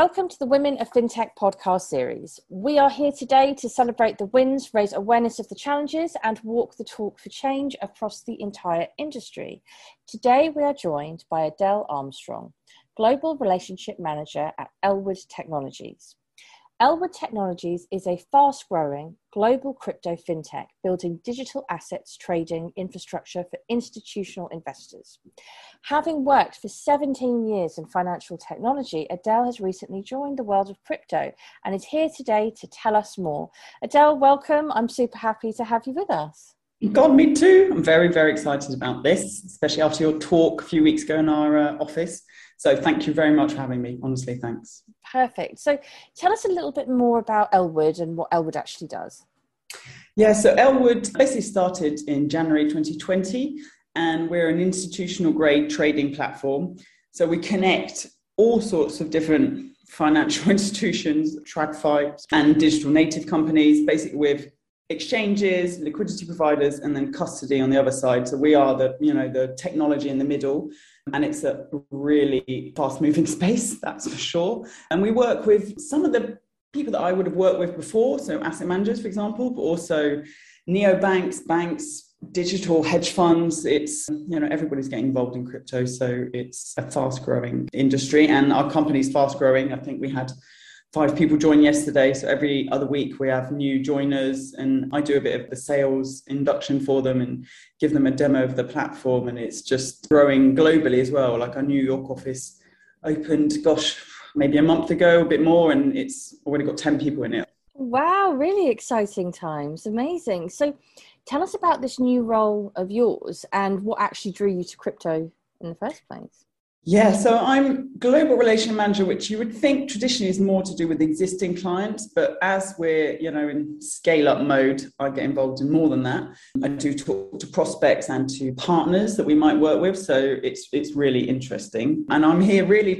Welcome to the Women of FinTech podcast series. We are here today to celebrate the wins, raise awareness of the challenges, and walk the talk for change across the entire industry. Today, we are joined by Adele Armstrong, Global Relationship Manager at Elwood Technologies. Elwood Technologies is a fast-growing global crypto fintech building digital assets trading infrastructure for institutional investors. Having worked for 17 years in financial technology, Adele has recently joined the world of crypto and is here today to tell us more. Adele, welcome. I'm super happy to have you with us. God, me too. I'm very, very excited about this, especially after your talk a few weeks ago in our office. So thank you very much for having me. Honestly, thanks. Perfect. So tell us a little bit more about Elwood and what Elwood actually does. Yeah, so Elwood basically started in January 2020, and we're an institutional grade trading platform. So we connect all sorts of different financial institutions, TradFi and digital native companies, basically with exchanges, liquidity providers, and then custody on the other side. So we are the technology in the middle, and it's a really fast-moving space, that's for sure. And we work with some of the people that I would have worked with before, so asset managers, for example, but also neobanks, banks, digital hedge funds. It's, everybody's getting involved in crypto, so it's a fast-growing industry, and our company's fast-growing. I think we had 5 people join yesterday. So every other week we have new joiners, and I do a bit of the sales induction for them and give them a demo of the platform. And it's just growing globally as well. Like our New York office opened, maybe a month ago, a bit more, and it's already got 10 people in it. Wow, really exciting times. Amazing. So tell us about this new role of yours and what actually drew you to crypto in the first place. Yeah, so I'm Global Relation Manager, which you would think traditionally is more to do with existing clients. But as we're, in scale-up mode, I get involved in more than that. I do talk to prospects and to partners that we might work with. So it's really interesting. And I'm here really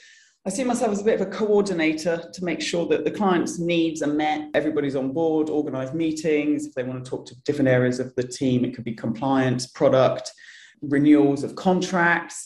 I see myself as a bit of a coordinator to make sure that the client's needs are met, everybody's on board, organise meetings. If they want to talk to different areas of the team, it could be compliance, product, renewals of contracts,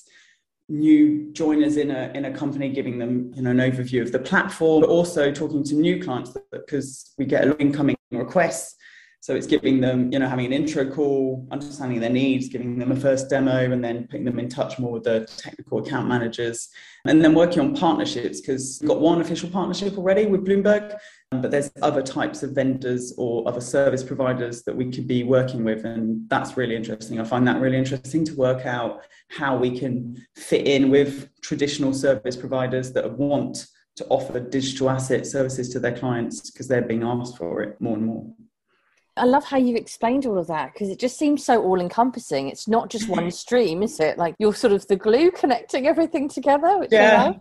new joiners in a company, giving them an overview of the platform, but also talking to new clients because we get a lot of incoming requests. So it's giving them, having an intro call, understanding their needs, giving them a first demo, and then putting them in touch more with the technical account managers. And then working on partnerships, because we've got one official partnership already with Bloomberg, but there's other types of vendors or other service providers that we could be working with. And that's really interesting. I find that really interesting to work out how we can fit in with traditional service providers that want to offer digital asset services to their clients because they're being asked for it more and more. I love how you explained all of that because it just seems so all-encompassing. It's not just one stream, is it? Like you're sort of the glue connecting everything together. Which yeah,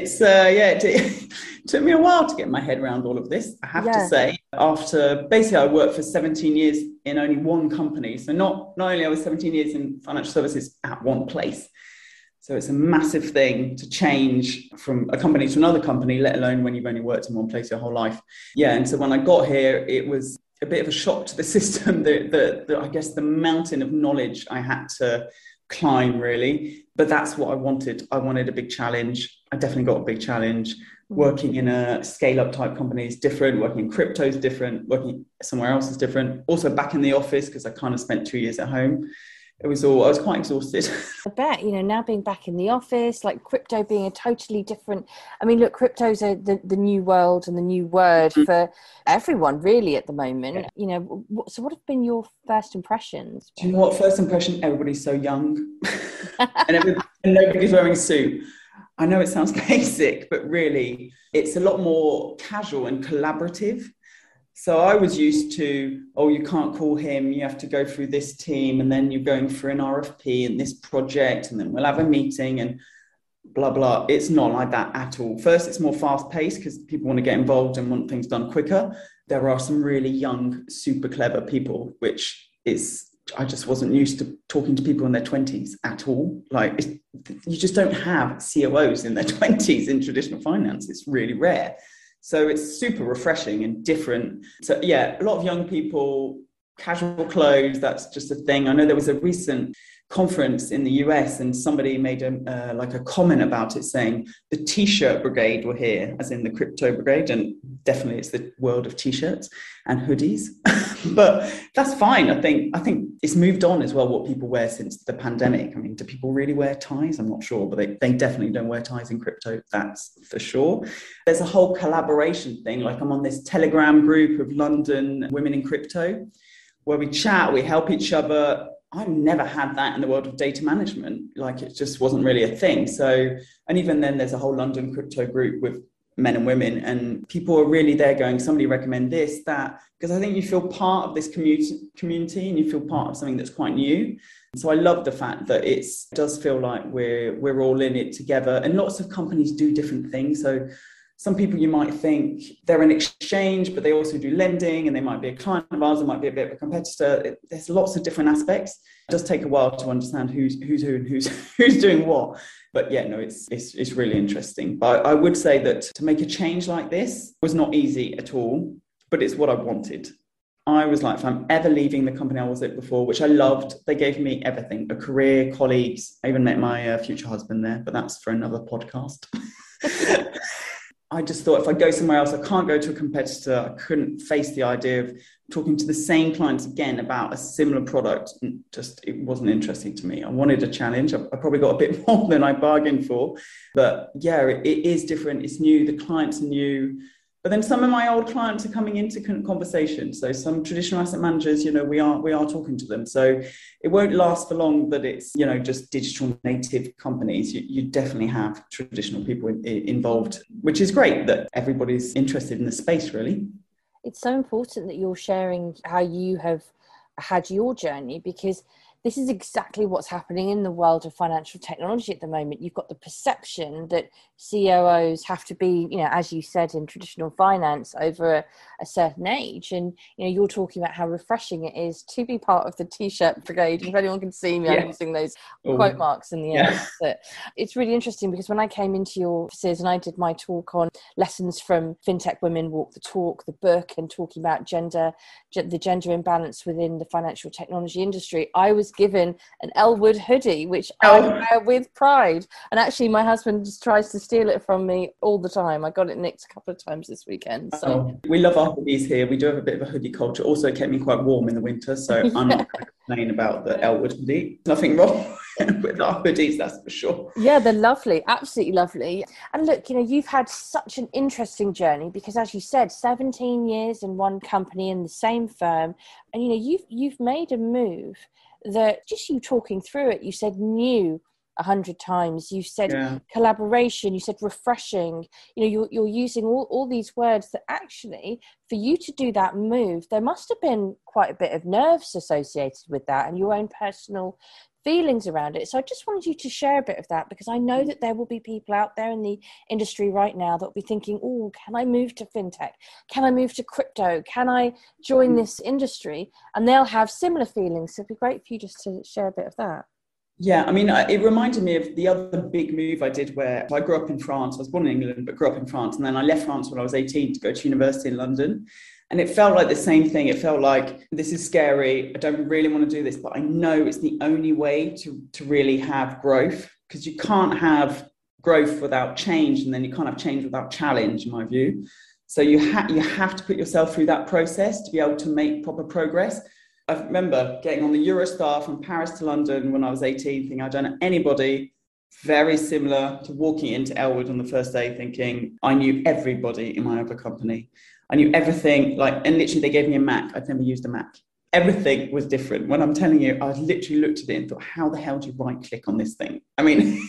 it took me a while to get my head around all of this, I have to say. After basically I worked for 17 years in only one company. So not only I was 17 years in financial services at one place. So it's a massive thing to change from a company to another company, let alone when you've only worked in one place your whole life. Yeah, and so when I got here, it was a bit of a shock to the system, I guess the mountain of knowledge I had to climb, really. But that's what I wanted. I wanted a big challenge. I definitely got a big challenge. Working in a scale-up type company is different. Working in crypto is different. Working somewhere else is different. Also back in the office, because I kind of spent 2 years at home. I was quite exhausted. I bet, now being back in the office, like crypto being a totally different, look, crypto's the new world and the new word for everyone really at the moment. Yeah. So what have been your first impressions? Do you know what? First impression, everybody's so young and nobody's wearing a suit. I know it sounds basic, but really it's a lot more casual and collaborative. So I was used to, you can't call him, you have to go through this team, and then you're going for an RFP and this project, and then we'll have a meeting and blah, blah. It's not like that at all. First, it's more fast-paced because people want to get involved and want things done quicker. There are some really young, super clever people, I just wasn't used to talking to people in their 20s at all. Like, you just don't have COOs in their 20s in traditional finance. It's really rare. So it's super refreshing and different. So yeah, a lot of young people, casual clothes, that's just a thing. I know there was a recent conference in the US, and somebody made a comment about it, saying the T-shirt brigade were here, as in the crypto brigade, and definitely it's the world of T-shirts and hoodies. But that's fine. I think it's moved on as well, what people wear since the pandemic. I mean, do people really wear ties? I'm not sure, but they definitely don't wear ties in crypto, that's for sure. There's a whole collaboration thing. Like, I'm on this Telegram group of London women in crypto where we chat, we help each other. I've never had that in the world of data management. Like, it just wasn't really a thing. So, and even then there's a whole London crypto group with men and women, and people are really there going, somebody recommend this, that, because I think you feel part of this community and you feel part of something that's quite new. So I love the fact that it does feel like we're all in it together, and lots of companies do different things. So some people, you might think they're an exchange, but they also do lending, and they might be a client of ours, it might be a bit of a competitor. There's lots of different aspects. It does take a while to understand who's who and who's doing what. But yeah, no, it's really interesting. But I would say that to make a change like this was not easy at all, but it's what I wanted. I was like, if I'm ever leaving the company I was at before, which I loved, they gave me everything, a career, colleagues. I even met my future husband there, but that's for another podcast. I just thought, if I go somewhere else, I can't go to a competitor. I couldn't face the idea of talking to the same clients again about a similar product. And it wasn't interesting to me. I wanted a challenge. I probably got a bit more than I bargained for. But yeah, it is different. It's new. The clients are new. But then some of my old clients are coming into conversation. So some traditional asset managers, we are talking to them. So it won't last for long that it's, just digital native companies. You definitely have traditional people involved, which is great that everybody's interested in the space, really. It's so important that you're sharing how you have had your journey, because this is exactly what's happening in the world of financial technology at the moment. You've got the perception that COOs have to be, as you said, in traditional finance over a certain age. And, you're talking about how refreshing it is to be part of the T-shirt brigade. If anyone can see me, I'm using those quote marks in the end. But it's really interesting, because when I came into your offices and I did my talk on lessons from FinTech Women Walk the Talk, the book, and talking about the gender imbalance within the financial technology industry, I was given an Elwood hoodie, which I wear with pride. And actually, my husband just tries to steal it from me all the time. I got it nicked a couple of times this weekend. So we love our hoodies here. We do have a bit of a hoodie culture. Also, it kept me quite warm in the winter, so I'm not going to complain about the Elwood hoodie. Nothing wrong with our hoodies, that's for sure. Yeah, they're lovely, absolutely lovely. And look, you've had such an interesting journey, because as you said, 17 years in one company in the same firm, and you've made a move that, just you talking through it, you said new 100 times, you said collaboration, you said refreshing, you're using all these words that actually, for you to do that move, there must have been quite a bit of nerves associated with that and your own personal feelings around it. So I just wanted you to share a bit of that, because I know that there will be people out there in the industry right now that will be thinking, oh, can I move to fintech? Can I move to crypto? Can I join this industry? And they'll have similar feelings. So it'd be great for you just to share a bit of that. Yeah, I mean, it reminded me of the other big move I did, where I grew up in France. I was born in England, but grew up in France. And then I left France when I was 18 to go to university in London. And it felt like the same thing. It felt like, this is scary. I don't really want to do this, but I know it's the only way to really have growth, because you can't have growth without change, and then you can't have change without challenge, in my view. So you have to put yourself through that process to be able to make proper progress. I remember getting on the Eurostar from Paris to London when I was 18, thinking I don't know anybody. Very similar to walking into Elwood on the first day, thinking I knew everybody in my other company. I knew everything, and literally they gave me a Mac. I'd never used a Mac. Everything was different. When I'm telling you, I literally looked at it and thought, how the hell do you right click on this thing? I mean,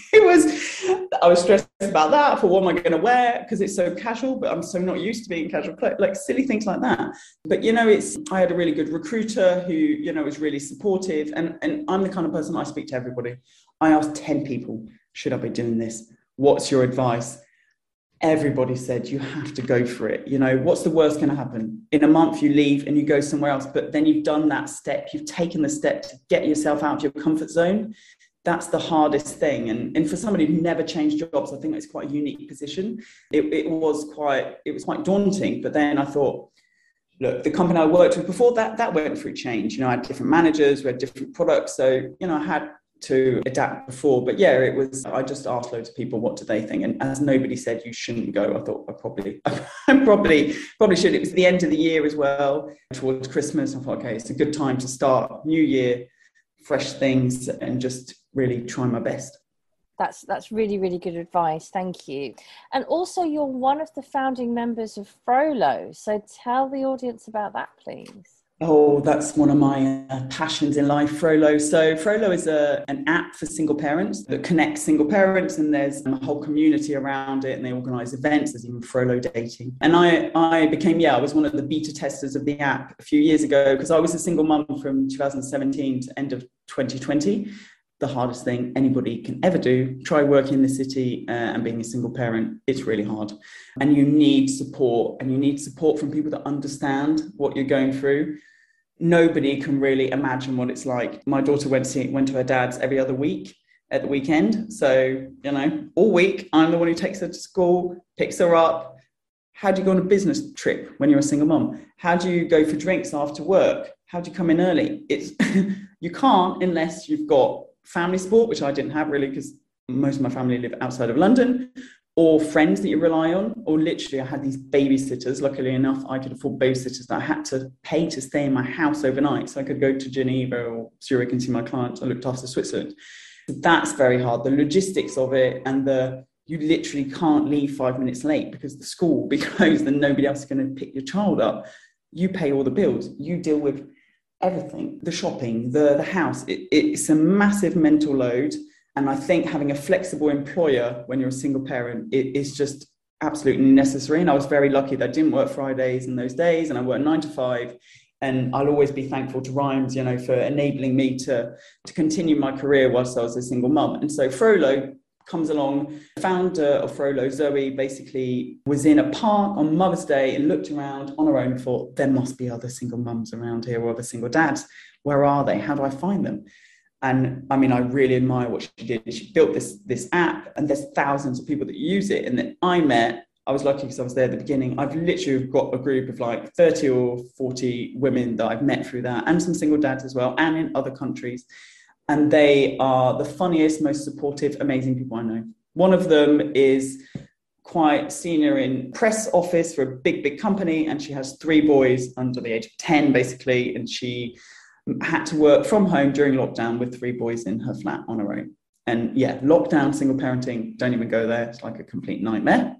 I was stressed about that. For what am I going to wear? Because it's so casual, but I'm so not used to being casual, like silly things like that. But, I had a really good recruiter who, was really supportive. And I'm the kind of person, I speak to everybody. I asked 10 people, should I be doing this? What's your advice? Everybody said, you have to go for it. What's the worst going to happen? In a month, you leave and you go somewhere else, but then you've done that step. You've taken the step to get yourself out of your comfort zone. That's the hardest thing. And for somebody who never changed jobs, I think it's quite a unique position. It was quite daunting. But then I thought, look, the company I worked with before that went through change. I had different managers, we had different products. So, I had to adapt before. But yeah, I just asked loads of people, what do they think? And as nobody said you shouldn't go, I thought I probably should. It was the end of the year as well, towards Christmas. I thought, okay, it's a good time to start new year, fresh things, and just really try my best. That's really, really good advice. Thank you. And also, you're one of the founding members of Frollo. So tell the audience about that, please. Oh, that's one of my passions in life, Frollo. So Frollo is an app for single parents that connects single parents, and there's a whole community around it, and they organise events. There's even Frollo dating. And I was one of the beta testers of the app a few years ago, because I was a single mum from 2017 to end of 2020. The hardest thing anybody can ever do. Try working in the city and being a single parent. It's really hard. And you need support, and you need support from people that understand what you're going through. Nobody can really imagine what it's like. My daughter went to her dad's every other week at the weekend. So, all week, I'm the one who takes her to school, picks her up. How do you go on a business trip when you're a single mum? How do you go for drinks after work? How do you come in early? You can't unless you've got family support, which I didn't have really, because most of my family live outside of London, or friends that you rely on, or literally I had these babysitters. Luckily enough, I could afford babysitters that I had to pay to stay in my house overnight, so I could go to Geneva or Zurich and see my clients. I looked after Switzerland. That's very hard. The logistics of it, and you literally can't leave 5 minutes late because the school will be closed and nobody else is going to pick your child up. You pay all the bills. You deal with everything, the shopping, the house. It's a massive mental load. And I think having a flexible employer when you're a single parent, it is just absolutely necessary. And I was very lucky that I didn't work Fridays in those days, and I worked 9 to 5. And I'll always be thankful to Rhymes, for enabling me to continue my career whilst I was a single mum. And so Frollo comes along. The founder of Frollo, Zoe, basically was in a park on Mother's Day and looked around on her own and thought, there must be other single mums around here, or other single dads. Where are they? How do I find them? And I mean, I really admire what she did. She built this app, and there's thousands of people that use it. And then I was lucky because I was there at the beginning. I've literally got a group of like 30 or 40 women that I've met through that, and some single dads as well, and in other countries. And they are the funniest, most supportive, amazing people I know. One of them is quite senior in press office for a big company, and she has 3 boys under the age of 10, basically. And she had to work from home during lockdown with 3 boys in her flat on her own. And yeah, lockdown, single parenting, don't even go there. It's like a complete nightmare.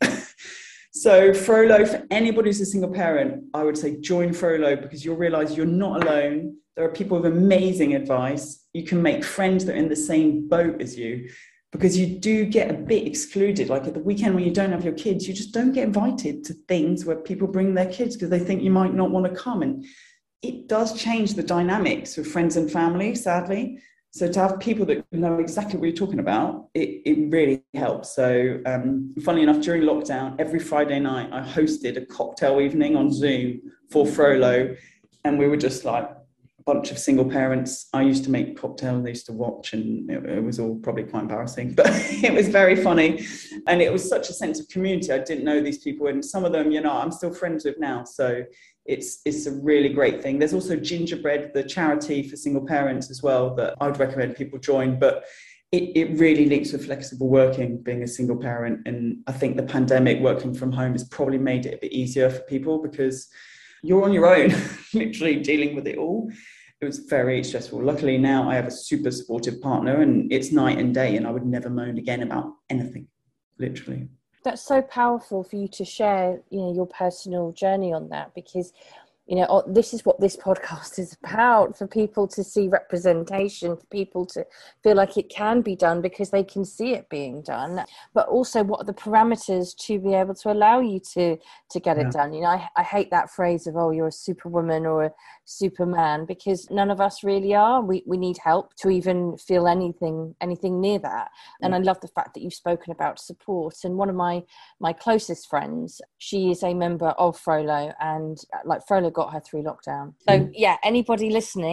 So Frollo, for anybody who's a single parent, I would say join Frollo, because you'll realize you're not alone. There are people with amazing advice. You can make friends that are in the same boat as you, because you do get a bit excluded. Like at the weekend when you don't have your kids, you just don't get invited to things where people bring their kids because they think you might not want to come. And it does change the dynamics with friends and family, sadly. So to have people that know exactly what you're talking about, it really helps. So funnily enough, during lockdown, every Friday night, I hosted a cocktail evening on Zoom for Frollo. And we were just like a bunch of single parents. I used to make cocktails, I used to watch, and it was all probably quite embarrassing, but it was very funny. And it was such a sense of community. I didn't know these people, and some of them, I'm still friends with now. So it's a really great thing. There's also Gingerbread, the charity for single parents as well, that I would recommend people join. But it really links with flexible working, being a single parent. And I think the pandemic, working from home, has probably made it a bit easier for people because you're on your own, literally dealing with it all. It was very stressful. Luckily now I have a super supportive partner, and it's night and day, and I would never moan again about anything, literally. That's so powerful for you to share, your personal journey on that, because, this is what this podcast is about, for people to see representation, for people to feel like it can be done because they can see it being done, but also what are the parameters to be able to allow you to get it done. I hate that phrase of, oh, you're a superwoman or a superman, because none of us really are. We need help to even feel anything near that. And I love the fact that you've spoken about support. And one of my closest friends, she is a member of Frollo, and like Frollo got her through lockdown. So yeah, anybody listening,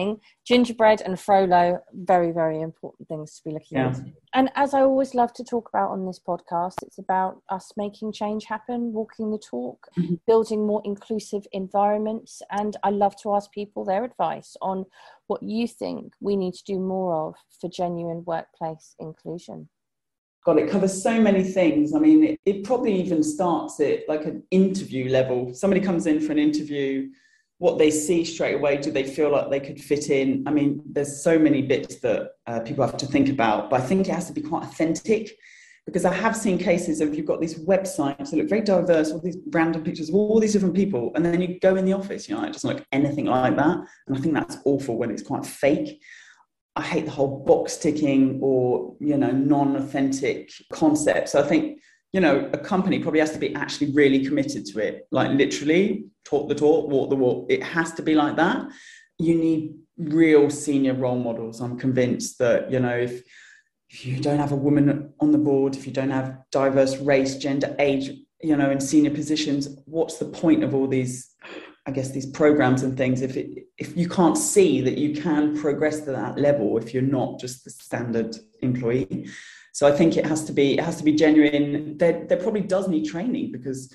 gingerbread and Frollo, very, very important things to be looking at. And as I always love to talk about on this podcast, it's about us making change happen, walking the talk, building more inclusive environments. And I love to ask people their advice on what you think we need to do more of for genuine workplace inclusion. God, it covers so many things. I mean, it probably even starts at like an interview level. Somebody comes in for an interview, what they see straight away, do they feel like they could fit in? I mean, there's so many bits that people have to think about, but I think it has to be quite authentic, because I have seen cases of you've got these websites that look very diverse, all these random pictures of all these different people, and then you go in the office, it doesn't look anything like that. And I think that's awful when it's quite fake. I hate the whole box ticking or, non-authentic concepts. So I think, a company probably has to be actually really committed to it, like literally talk the talk, walk the walk. It has to be like that. You need real senior role models. I'm convinced that, if you don't have a woman on the board, if you don't have diverse race, gender, age, in senior positions, what's the point of all these, these programs and things, if you can't see that you can progress to that level, if you're not just the standard employee. So I think it has to be genuine. There probably does need training, because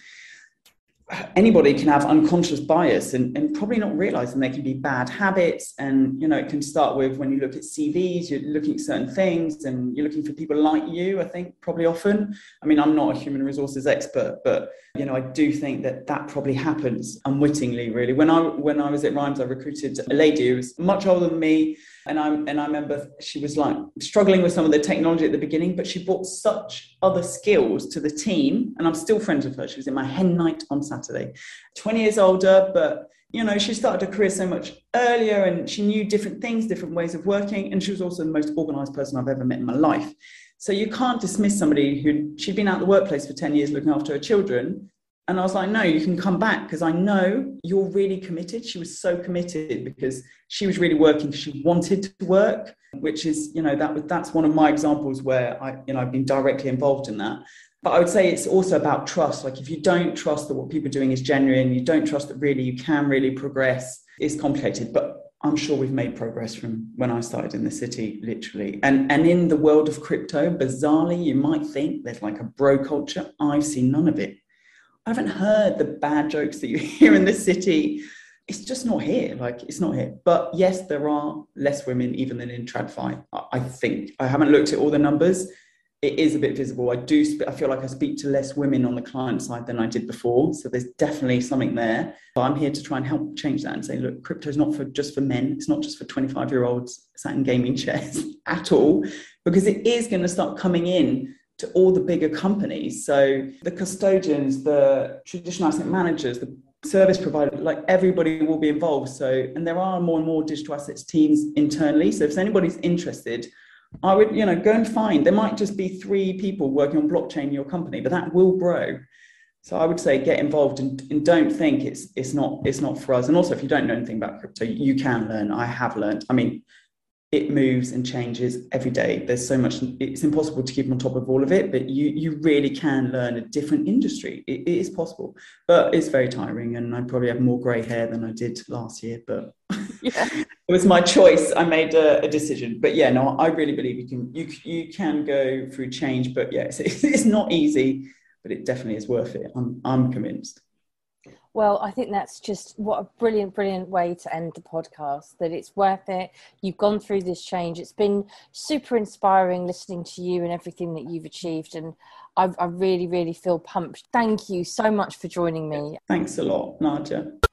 anybody can have unconscious bias and probably not realizing they can be bad habits. And, it can start with when you look at CVs, you're looking at certain things and you're looking for people like you, I think, probably often. I mean, I'm not a human resources expert, but, I do think that probably happens unwittingly, really. When I was at Rhymes, I recruited a lady who was much older than me. And I remember she was like struggling with some of the technology at the beginning, but she brought such other skills to the team. And I'm still friends with her. She was in my hen night on Saturday, 20 years older, but she started her career so much earlier and she knew different things, different ways of working. And she was also the most organized person I've ever met in my life. So you can't dismiss somebody she'd been out of the workplace for 10 years looking after her children. And I was like, no, you can come back because I know you're really committed. She was so committed because she was really working. She wanted to work, which is, that's one of my examples where I've been directly involved in that. But I would say it's also about trust. Like if you don't trust that what people are doing is genuine, you don't trust that really you can really progress, it's complicated. But I'm sure we've made progress from when I started in the city, literally. And in the world of crypto, bizarrely, you might think there's like a bro culture. I've seen none of it. I haven't heard the bad jokes that you hear in the city. It's just not here. It's not here. But yes, there are less women even than in TradFi. I think. I haven't looked at all the numbers. It is a bit visible. I feel like I speak to less women on the client side than I did before. So there's definitely something there. But I'm here to try and help change that and say, look, crypto is not just for men. It's not just for 25-year-olds sat in gaming chairs at all, because it is going to start coming in to all the bigger companies. So the custodians, the traditional asset managers, the service provider, everybody will be involved. So, and there are more and more digital assets teams internally. So if anybody's interested, I would, go and find, there might just be 3 people working on blockchain in your company, but that will grow. So I would say get involved and don't think it's not for us. And also, if you don't know anything about crypto, you can learn. I have learned. I mean, it moves and changes every day. There's so much, it's impossible to keep on top of all of it, but you really can learn a different industry. It is possible, but it's very tiring. And I probably have more grey hair than I did last year, but yeah. It was my choice. I made a decision, but yeah, no, I really believe you can go through change, but yeah, it's not easy, but it definitely is worth it. I'm convinced. Well, I think that's just what a brilliant, brilliant way to end the podcast, that it's worth it. You've gone through this change. It's been super inspiring listening to you and everything that you've achieved. And I really, really feel pumped. Thank you so much for joining me. Thanks a lot, Nadia.